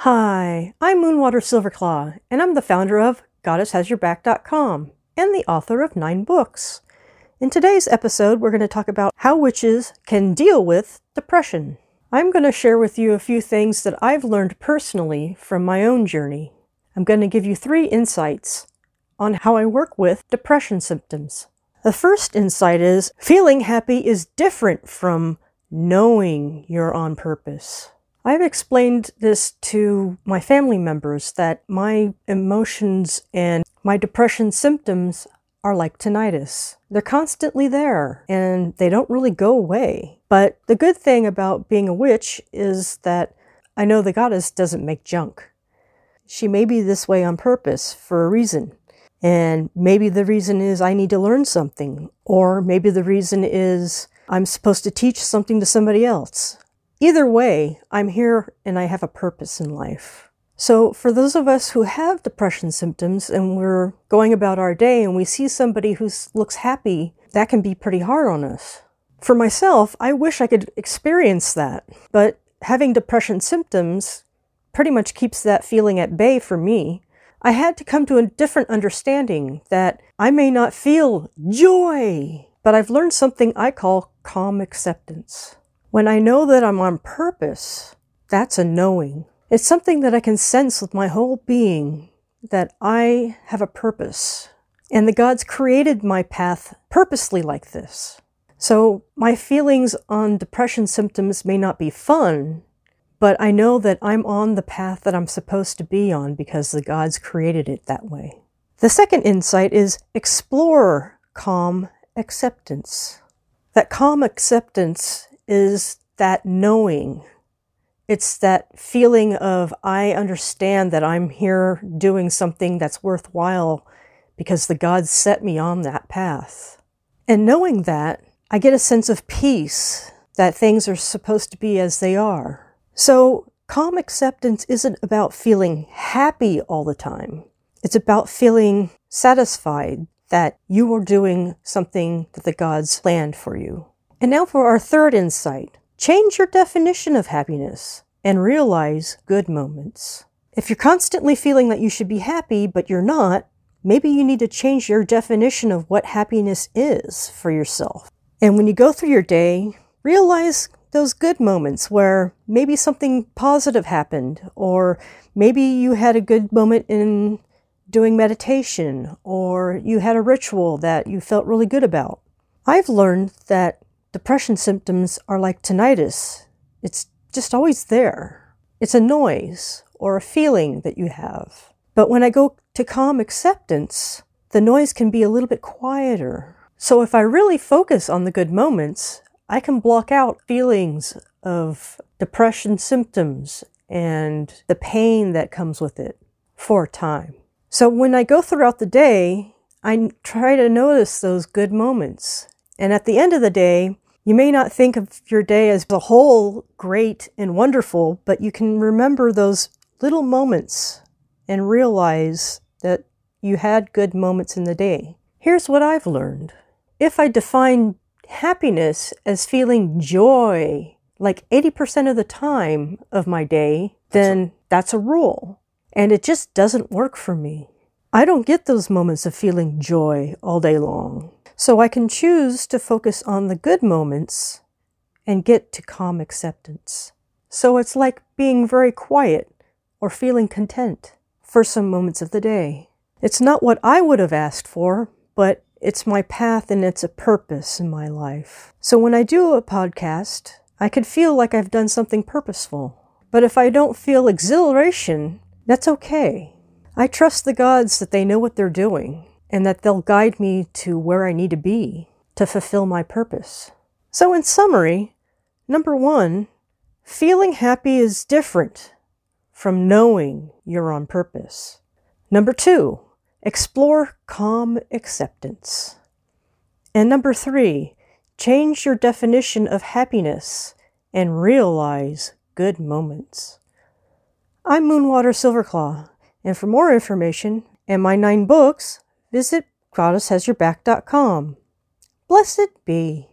Hi, I'm Moonwater Silverclaw, and I'm the founder of GoddessHasYourBack.com and the author of 9 books. In today's episode, we're going to talk about how witches can deal with depression. I'm going to share with you a few things that I've learned personally from my own journey. I'm going to give you 3 insights on how I work with depression symptoms. The first insight is feeling happy is different from knowing you're on purpose. I've explained this to my family members that my emotions and my depression symptoms are like tinnitus. They're constantly there and they don't really go away. But the good thing about being a witch is that I know the goddess doesn't make junk. She may be this way on purpose for a reason. And maybe the reason is I need to learn something, or maybe the reason is I'm supposed to teach something to somebody else. Either way, I'm here and I have a purpose in life. So for those of us who have depression symptoms and we're going about our day and we see somebody who looks happy, that can be pretty hard on us. For myself, I wish I could experience that, but having depression symptoms pretty much keeps that feeling at bay for me. I had to come to a different understanding that I may not feel joy, but I've learned something I call calm acceptance. When I know that I'm on purpose, that's a knowing. It's something that I can sense with my whole being, that I have a purpose. And the gods created my path purposely like this. So my feelings on depression symptoms may not be fun, but I know that I'm on the path that I'm supposed to be on because the gods created it that way. The second insight is explore calm acceptance. That calm acceptance is that knowing. It's that feeling of I understand that I'm here doing something that's worthwhile because the gods set me on that path. And knowing that, I get a sense of peace that things are supposed to be as they are. So calm acceptance isn't about feeling happy all the time. It's about feeling satisfied that you are doing something that the gods planned for you. And now for our third insight. Change your definition of happiness and realize good moments. If you're constantly feeling that you should be happy, but you're not, maybe you need to change your definition of what happiness is for yourself. And when you go through your day, realize those good moments where maybe something positive happened, or maybe you had a good moment in doing meditation, or you had a ritual that you felt really good about. I've learned that depression symptoms are like tinnitus. It's just always there. It's a noise or a feeling that you have. But when I go to calm acceptance, the noise can be a little bit quieter. So if I really focus on the good moments, I can block out feelings of depression symptoms and the pain that comes with it for a time. So when I go throughout the day, I try to notice those good moments. And at the end of the day, you may not think of your day as a whole great and wonderful, but you can remember those little moments and realize that you had good moments in the day. Here's what I've learned. If I define happiness as feeling joy like 80% of the time of my day, then that's a rule. And it just doesn't work for me. I don't get those moments of feeling joy all day long. So I can choose to focus on the good moments and get to calm acceptance. So it's like being very quiet or feeling content for some moments of the day. It's not what I would have asked for, but it's my path and it's a purpose in my life. So when I do a podcast, I could feel like I've done something purposeful. But if I don't feel exhilaration, that's okay. I trust the gods that they know what they're doing, and that they'll guide me to where I need to be to fulfill my purpose. So in summary, number 1, feeling happy is different from knowing you're on purpose. Number 2, explore calm acceptance. And number 3, change your definition of happiness and realize good moments. I'm Moonwater Silverclaw, and for more information and my 9 books, visit GoddessHasYourBack.com. Blessed be.